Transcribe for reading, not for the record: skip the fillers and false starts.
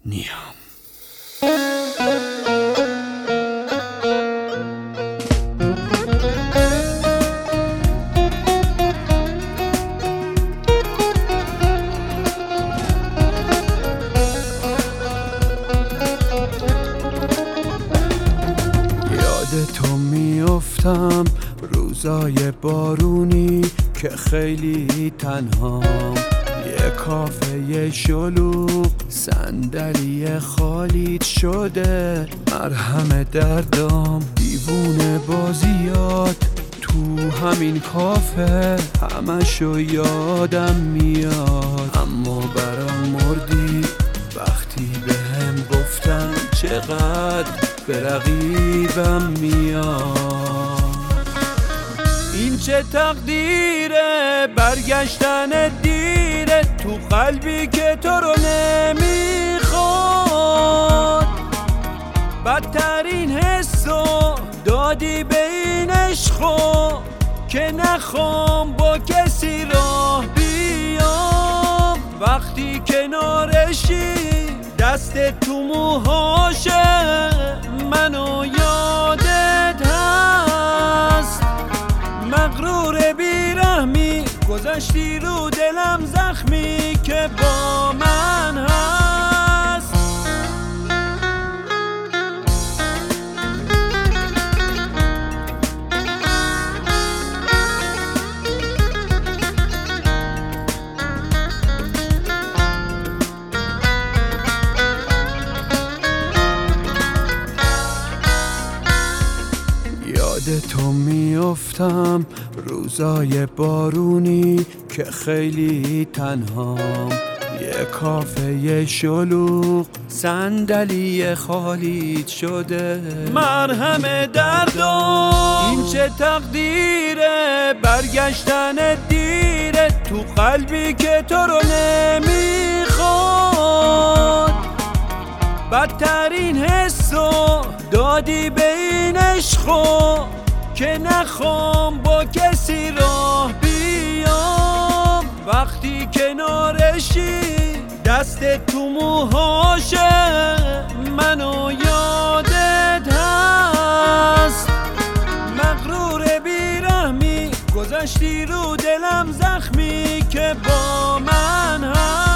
نیام. یاد تو میافتم روزای بارونی که خیلی تنهام، یه کافه شلوغ صندلی خالیت شده مرهم دردام، دیوونه بازیات تو همین کافه همشو یادم میاد. اما برام مردی وقتی بهم گفتن چقدر به رقیبم میاد. این چه تقدیره، برگشتن دیره تو قلبی که تو رو نمیخواد. بدترین حسو دادی به این عشقو که نخوام با کسی راه بیام. وقتی کنارشی دست تو موهاشه منو یادت هست. مغرور بیرحمی گذاشتی رو دلم زخمی که با من هست. یاد تو میافتم روزای بارونی که خیلی تنهام، یه کافه شلوغ صندلی خالیت شده مرهم دردام. این چه تقدیره، برگشتن دیره تو قلبی که تو رو نمیخواد. بدترین حسو دادی به این عشقو که نخوام با کسی راه بیام. وقتی کنارشی دست تو موهاشه منو یادت هست. مغرور بیرحمی گذاشتی رو دلم زخمی که با من هست.